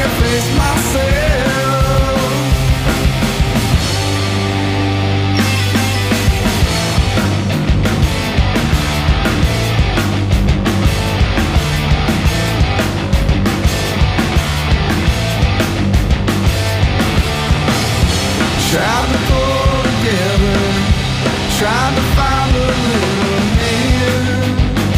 can't face myself. Tried to pull together, tried to find a little hand.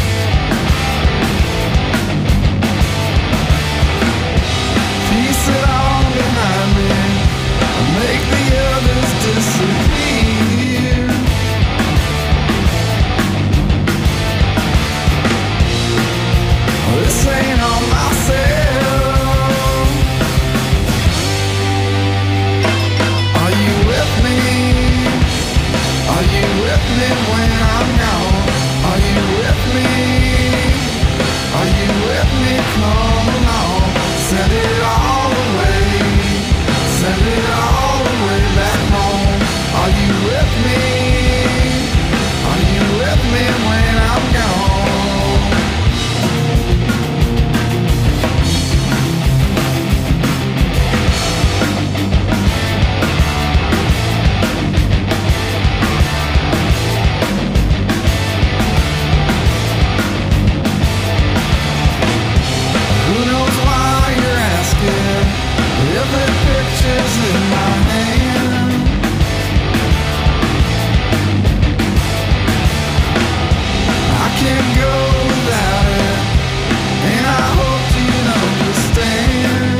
Piece it all behind me, make the others disappear. This ain't on myself. Are you with me? Are you with me when I'm gone? Are you with me? Are you with me? Come along. Send it all away. Send it all the way back home. Are you with me? Are you with me when I'm gone? Who knows why you're asking? Every picture's in my hand. I can't go without it, and I hope you'd understand.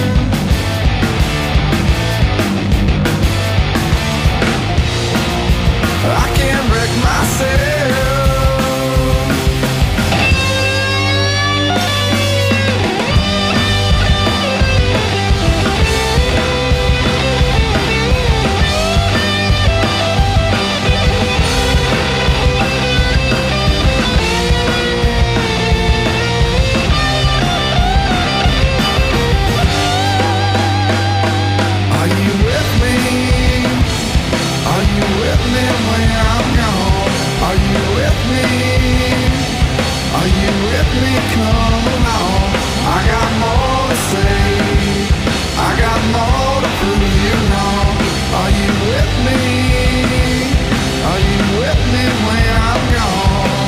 I can't break myself. Are you with me? Are you with me when I'm gone? Are you with me? Are you with me? Come along. I got more to say. I got more to prove you wrong. Are you with me? Are you with me when I'm gone?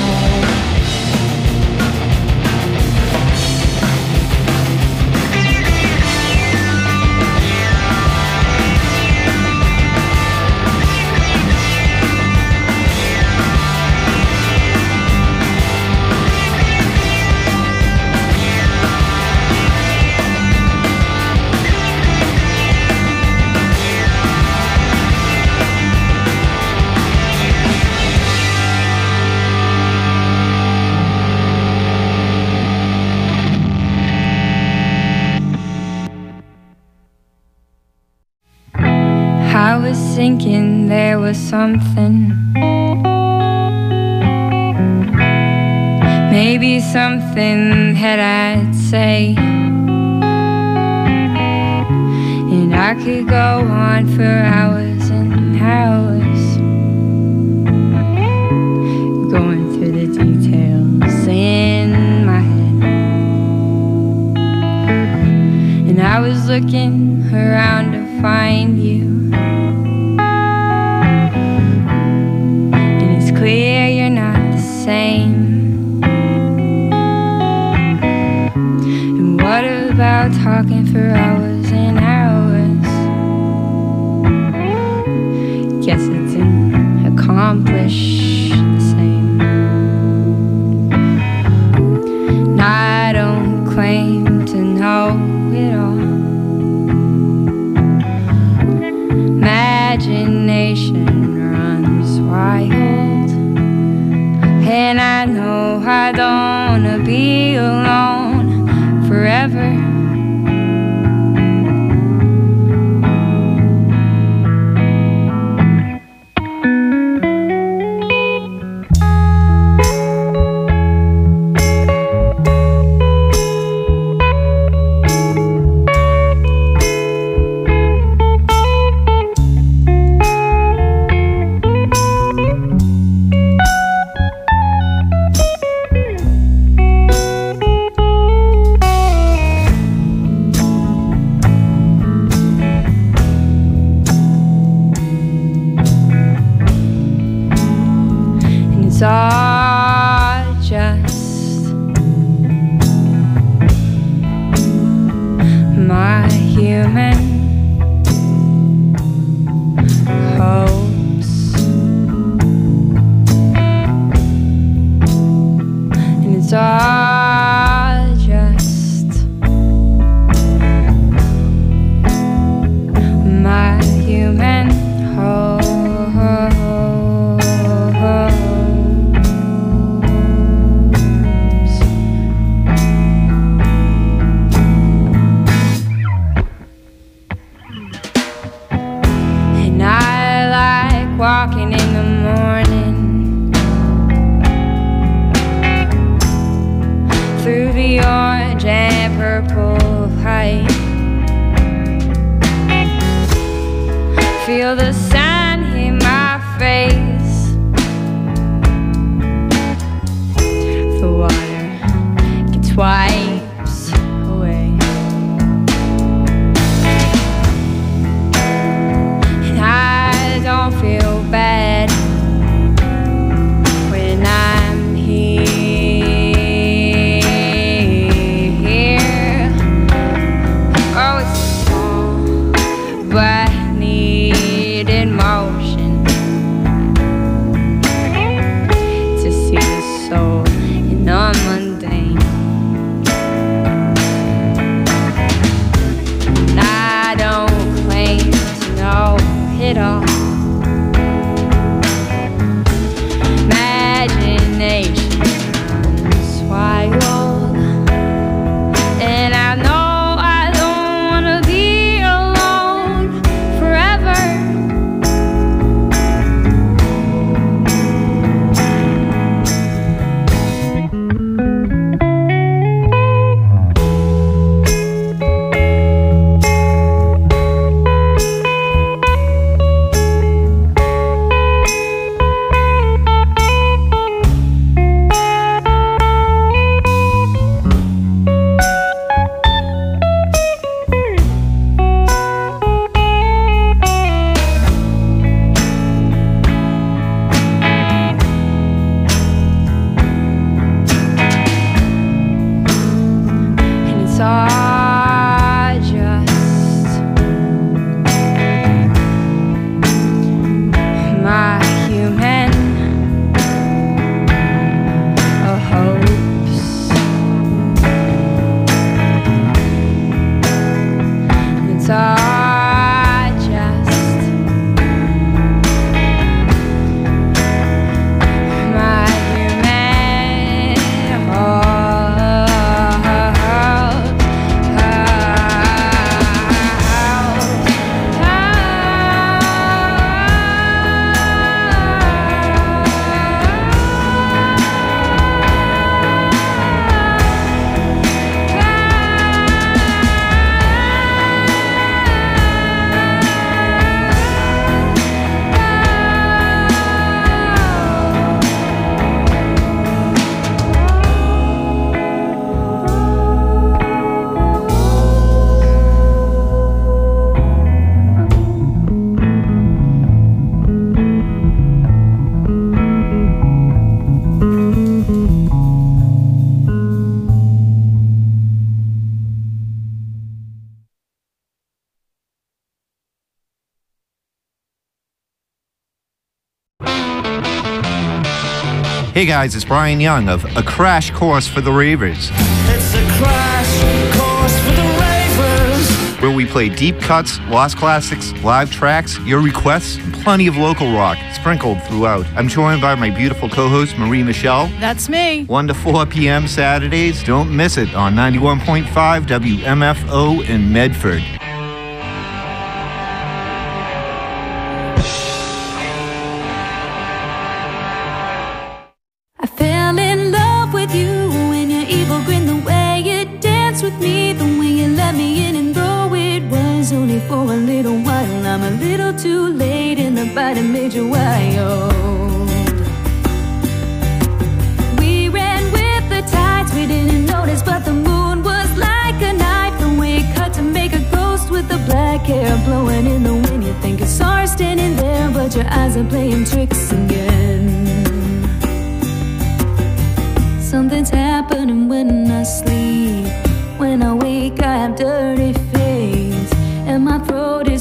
I was thinking there was something, maybe something that I'd say, and I could go on for hours and hours, going through the details in my head. And I was looking around to find you, and it's clear you're not the same. And what about talking for hours and hours? Guess it didn't accomplish the same. And I don't claim to know it all. Imagination runs wild, and I know I don't wanna be alone forever. my human hopes, and it's all just my human hopes. And I like walking in the morning through the orange and purple light. Feel the sun hit my face. The water gets wipes away, and I don't feel bad when I'm here. Oh, it's small, but needed motion to see the soul in the mundane. And I don't claim to know it all. Imagination runs wild, and I know I don't wanna be alone forever. And it's all just my human hopes. And it's all just my human hopes. Hey guys, it's Brian Young of A Crash Course for the Ravers, It's a crash course for the ravers. where we play deep cuts, lost classics, live tracks, your requests, and plenty of local rock sprinkled throughout. I'm joined by my beautiful co-host, Marie Michelle. That's me. 1 to 4 p.m. Saturdays. Don't miss it on 91.5 WMFO in Medford. I fell in love with you and your evil grin, the way you danced with me, the way you let me in, and though it was only for a little while, I'm a little too late in the bite that made you wild. We ran with the tides, we didn't notice, but the moon was like a knife, the way it cut to make a ghost with the black hair blowing in the wind. You think you saw her standing there, but your eyes are playing tricks again. Something's happening when I sleep. When I wake, I have dirty feet.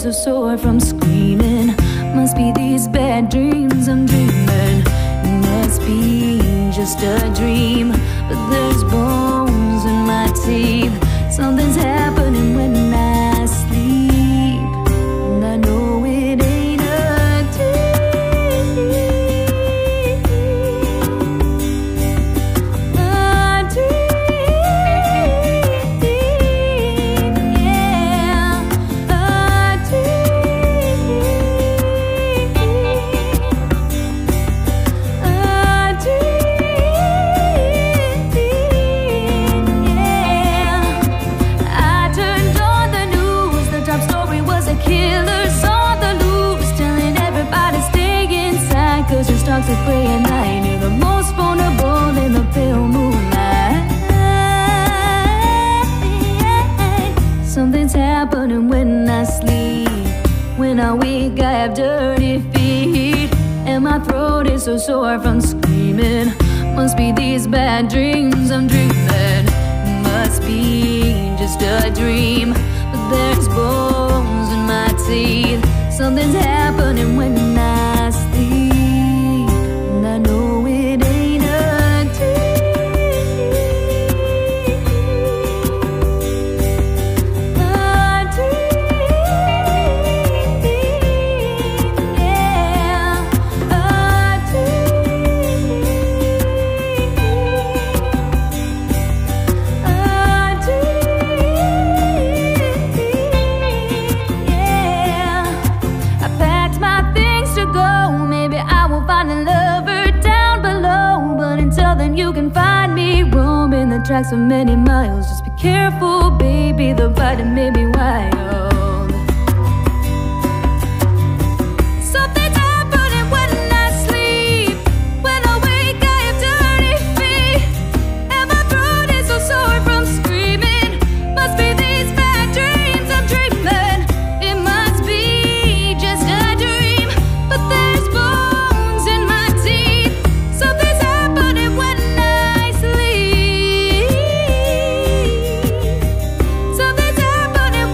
so sore from screaming. Must be these bad dreams I'm dreaming. It must be just a dream, but there's bones in my teeth. Something's happening when I sleep, and I know it ain't a dream. A dream, yeah, a dream, a dream, yeah. I turned on the news, the top story was a killer's on the loose, telling everybody stay inside, cause your stocks are prey at night. You're the most vulnerable in the pale moonlight. Something's happening when I sleep. When I wake I have dirty feet, and my throat is so sore from screaming. Must be these bad dreams I'm dreaming. Must be just a dream, but there's bones in my teeth. Something's happening when I sleep, and I know it ain't a dream. A dream, yeah, a dream, a dream, yeah. I packed my things to go. Maybe I will find a lover down below, but until then you can find me roaming the tracks for many miles. Just be careful, baby, the bite may be wild. Something's happening when I sleep. When I wake I have dirty feet, and my throat is so sore from screaming. Must be these bad dreams I'm dreaming. It must be just a dream, but there's bones in my teeth. Something's happening when I sleep. Something's happening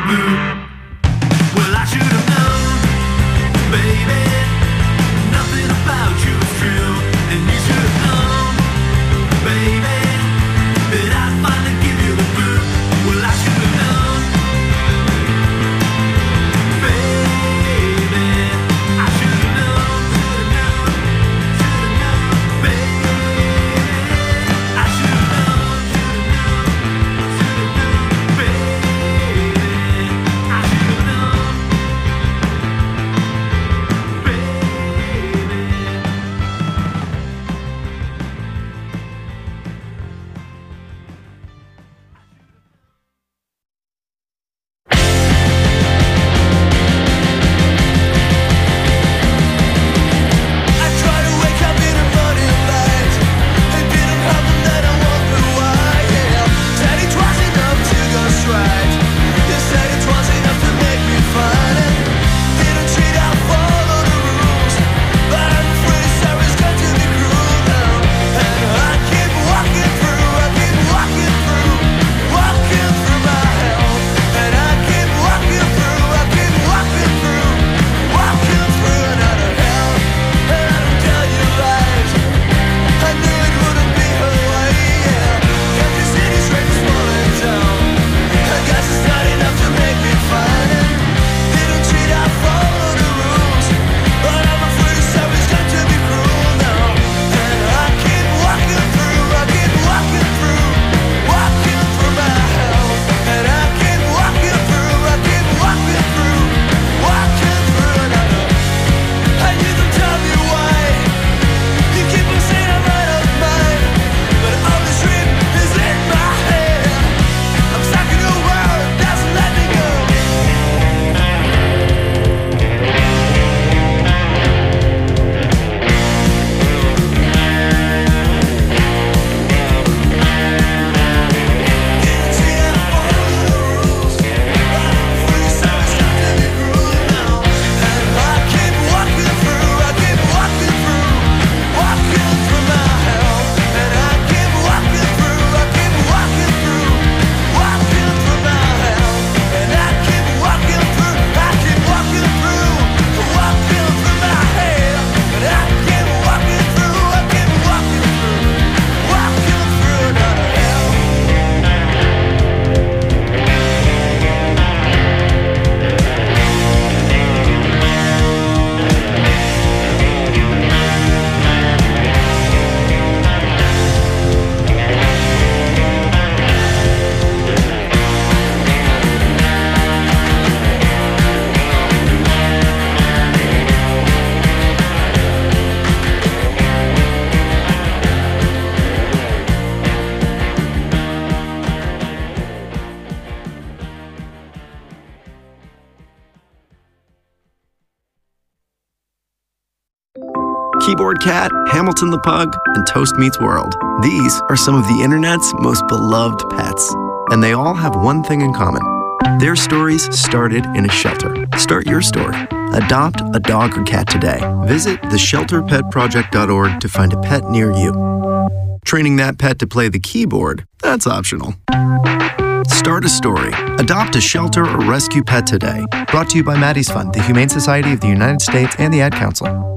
Keyboard Cat, Hamilton the Pug, and Toast Meets World. These are some of the internet's most beloved pets. And they all have one thing in common. Their stories started in a shelter. Start your story. Adopt a dog or cat today. Visit theshelterpetproject.org to find a pet near you. Training that pet to play the keyboard, that's optional. Start a story. Adopt a shelter or rescue pet today. Brought to you by Maddie's Fund, the Humane Society of the United States, and the Ad Council.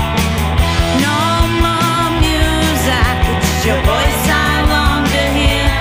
Your voice I long to hear.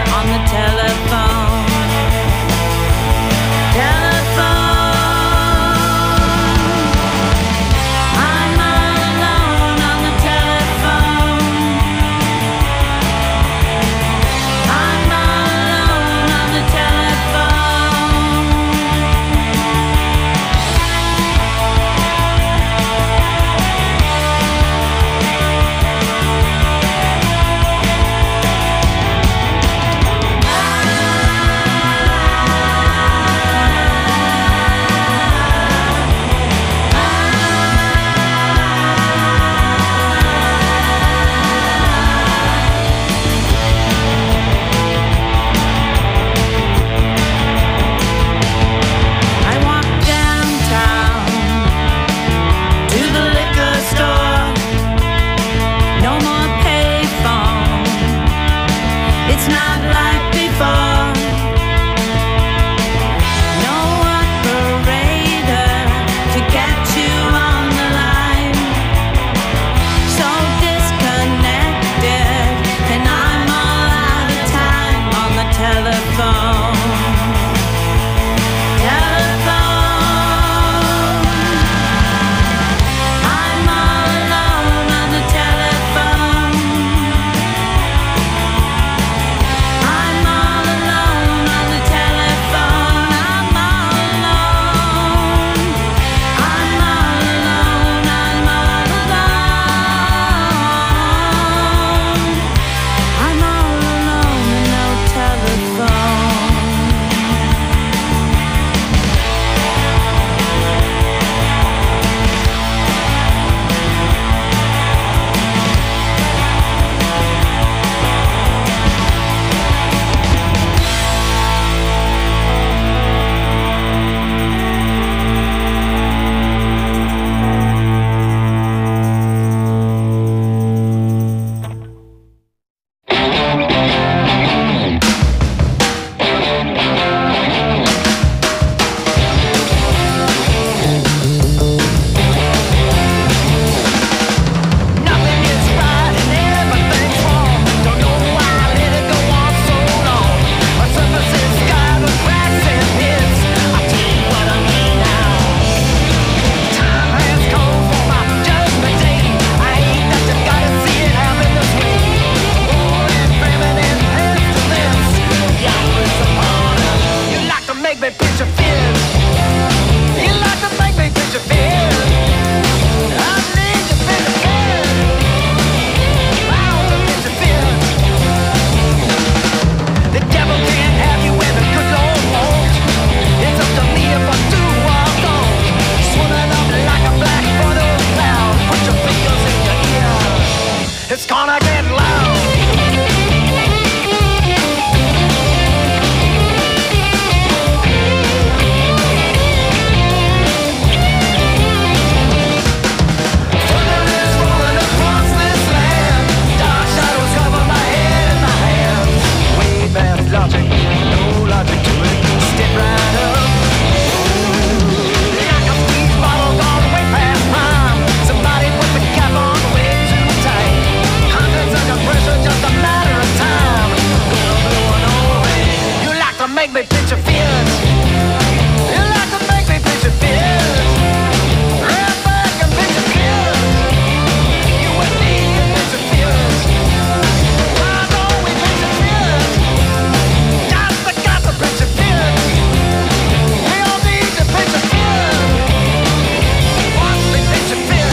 make me pitch your fears. You like to make me pitch your fears. Right back and pitch your fears. You and me and pitch your fears. Why don't we pitch your fears? Got to pitch your fears. We all need to pitch your fears. Once we pitch your fears.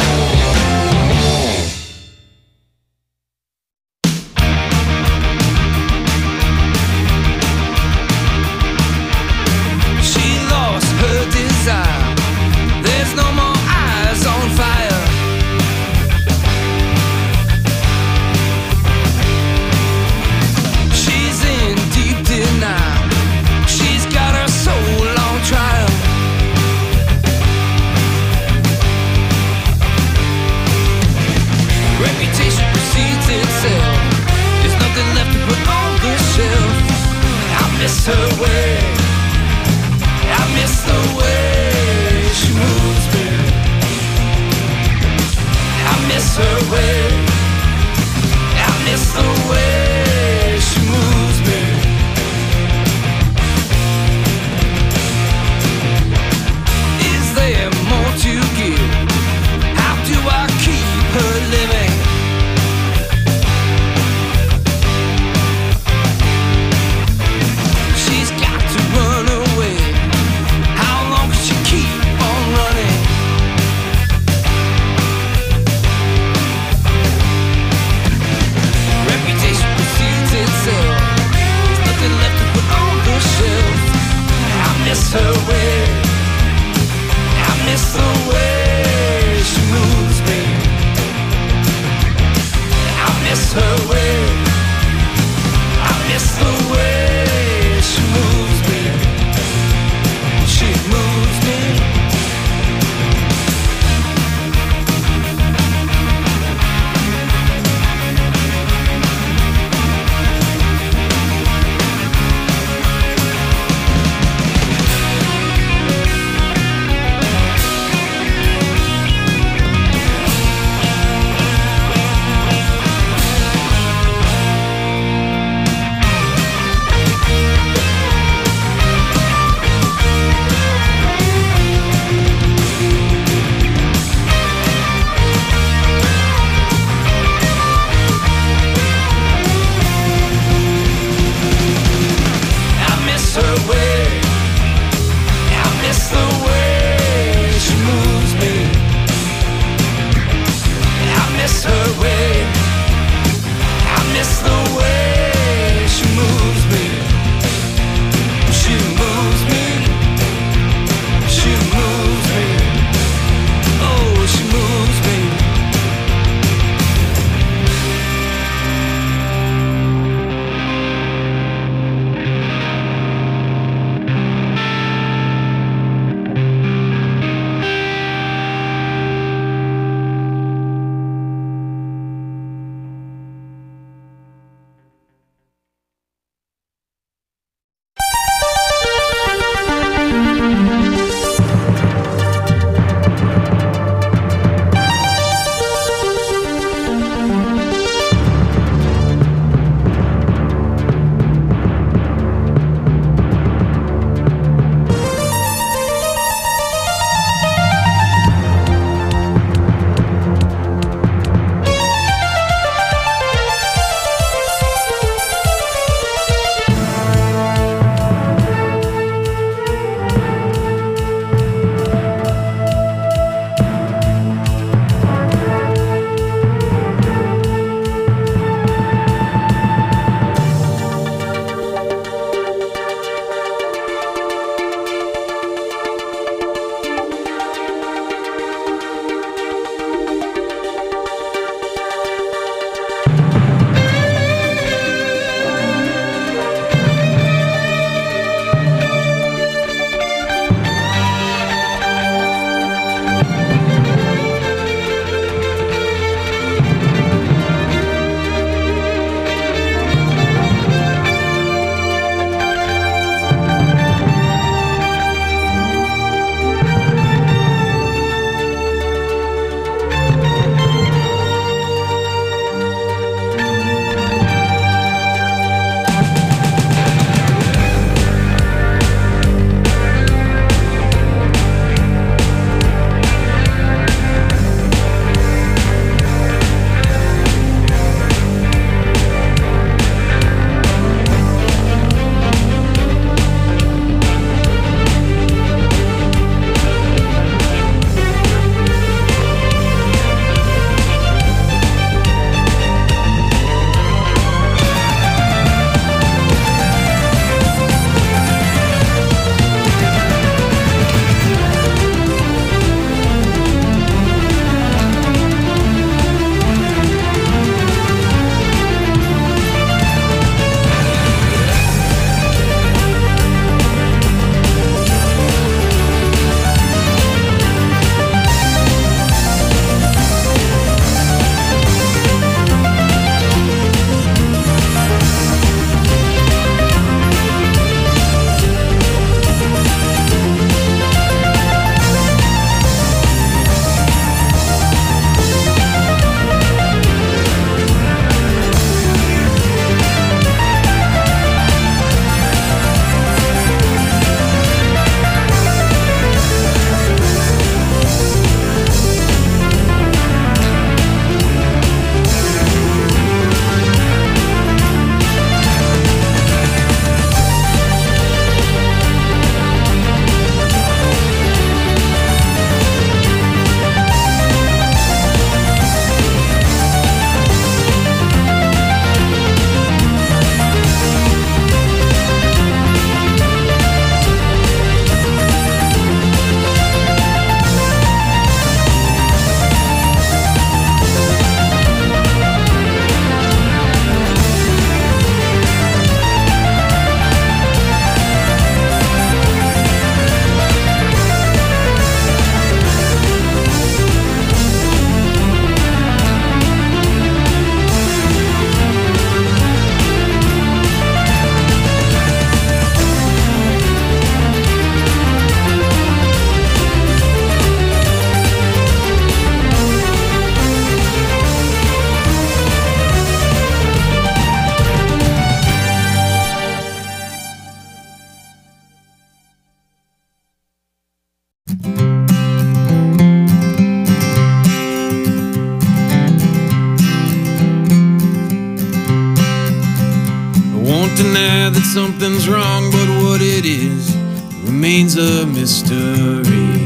won't deny that something's wrong, but what it is remains a mystery.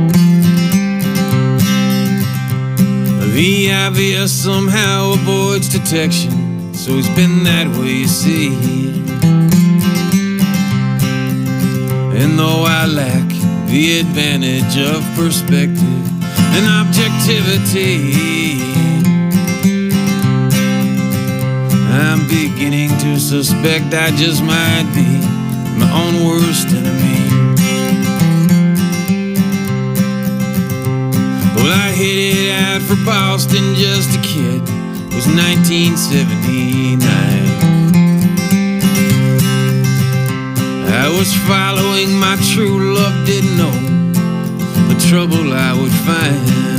The obvious somehow avoids detection, so he's been that way, you see. And though I lack the advantage of perspective and objectivity, I'm beginning to suspect I just might be my own worst enemy. Well, I headed out for Boston just a kid. It was 1979. I was following my true love, didn't know the trouble I would find.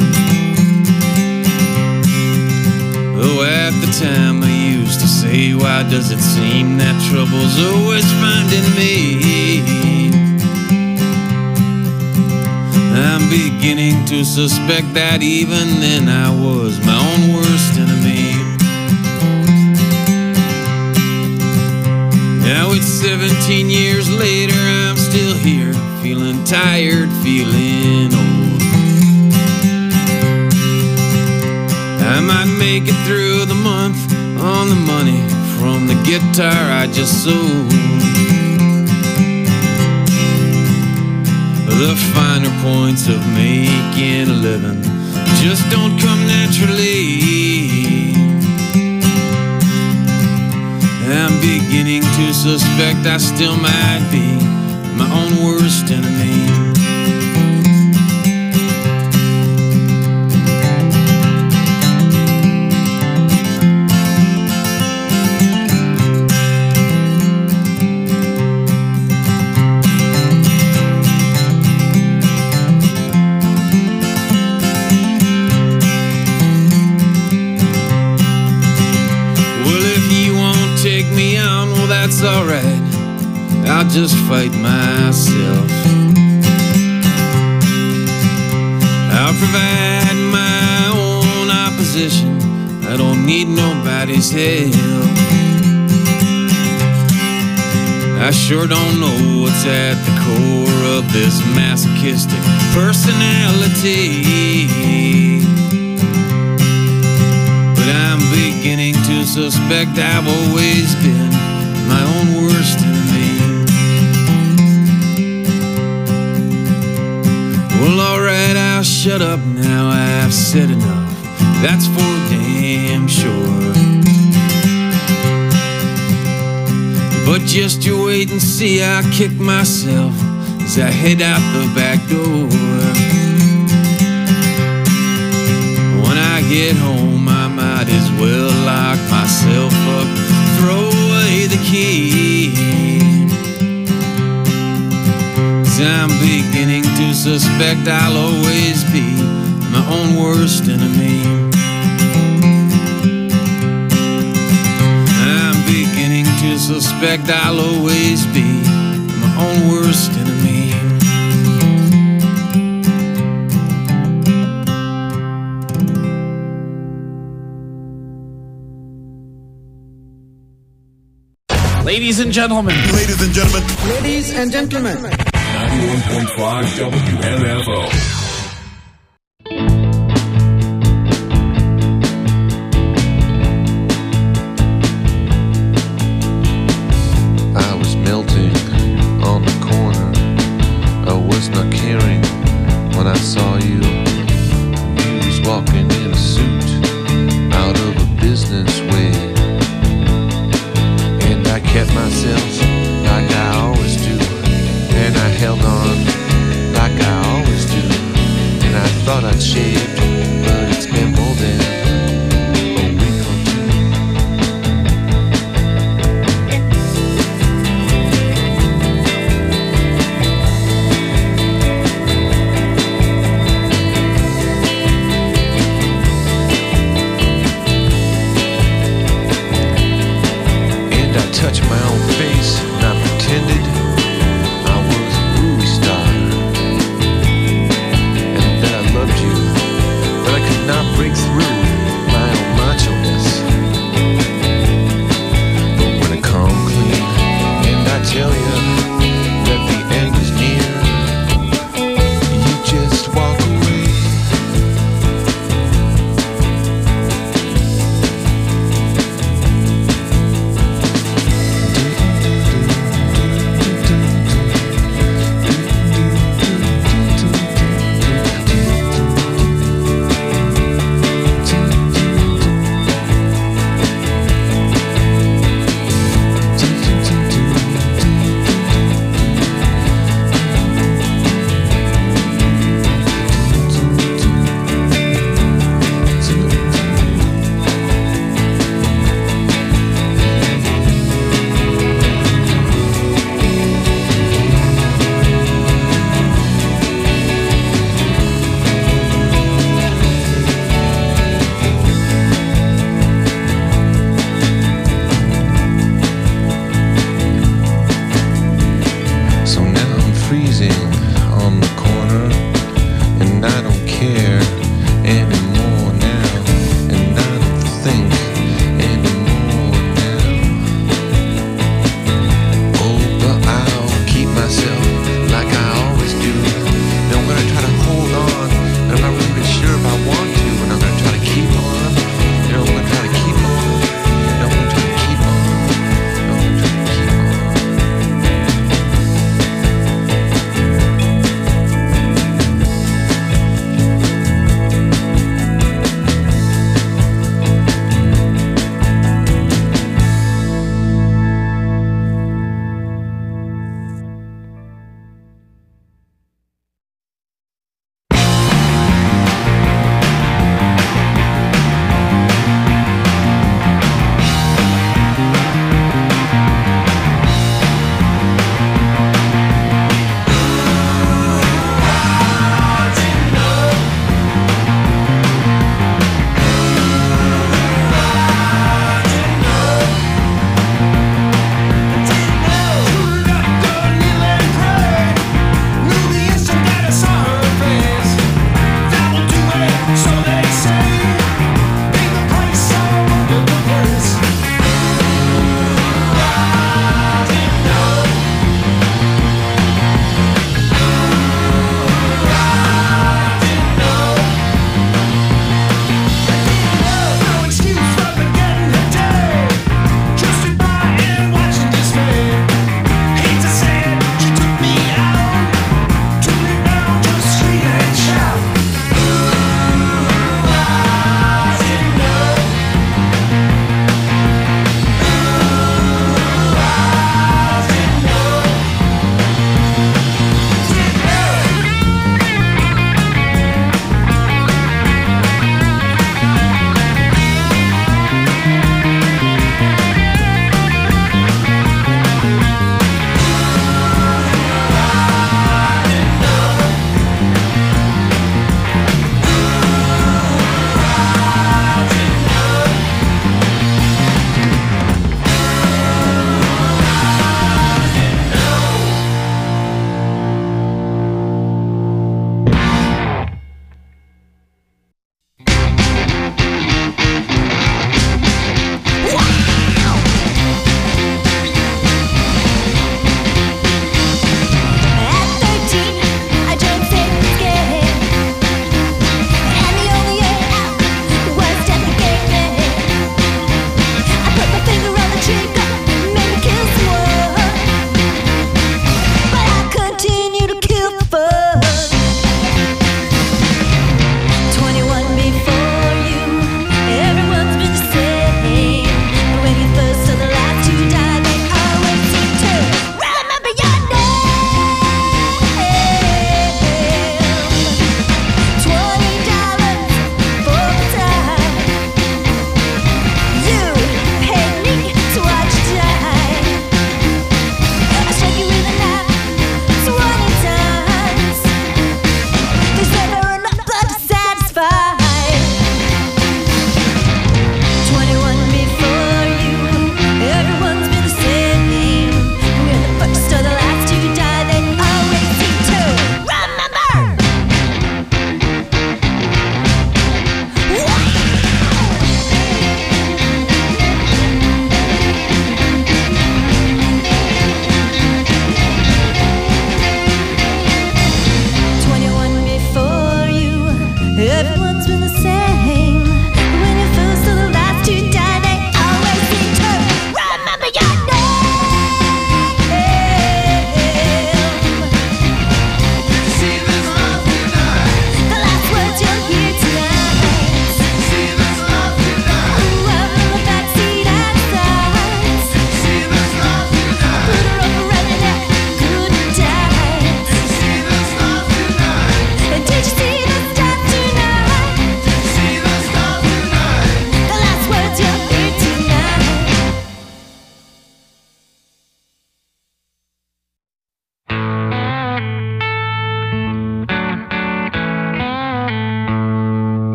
Though at the time I used to say, why does it seem that trouble's always finding me? I'm beginning to suspect that even then I was my own worst enemy. Now it's 17 years later, I'm still here, feeling tired, feeling old. I might make it through the month on the money from the guitar I just sold. The finer points of making a living just don't come naturally. I'm beginning to suspect I still might be my own worst enemy. That's alright, I'll just fight myself. I'll provide my own opposition, I don't need nobody's help. I sure don't know what's at the core of this masochistic personality, but I'm beginning to suspect I've always been my own worst enemy. Well, alright, I'll shut up now, I've said enough, that's for damn sure. But just you wait and see, I'll kick myself as I head out the back door. When I get home, I might as well lock myself up, throw away the key. 'Cause I'm beginning to suspect I'll always be my own worst enemy. I'm beginning to suspect I'll always be my own worst enemy. Ladies and gentlemen. Ladies and gentlemen. Ladies and gentlemen. 91.5 WMFO. I was melting on the corner. I was not caring when I saw you. You was walking in a suit out of a business way. I kept myself like I always do, and I held on like I always do, and I thought I'd shaved, but it's been more than a week or two. Touched my own face and I pretended I was a movie star and that I loved you, but I could not break through my own macho-ness. But when I come clean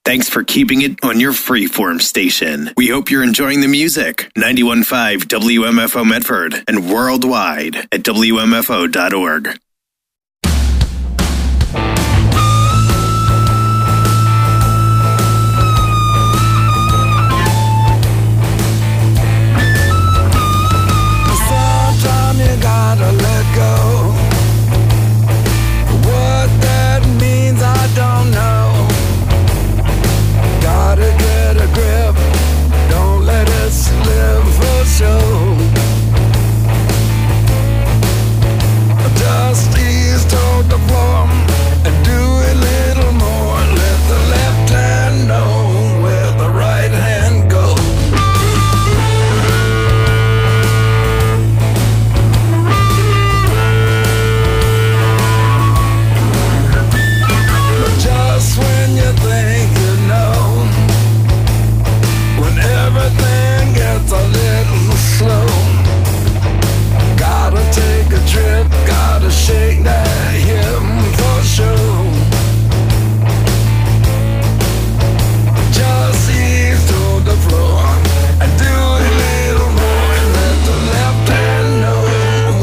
Thanks for keeping it on your freeform station. We hope you're enjoying the music. 91.5 WMFO Medford and worldwide at WMFO.org.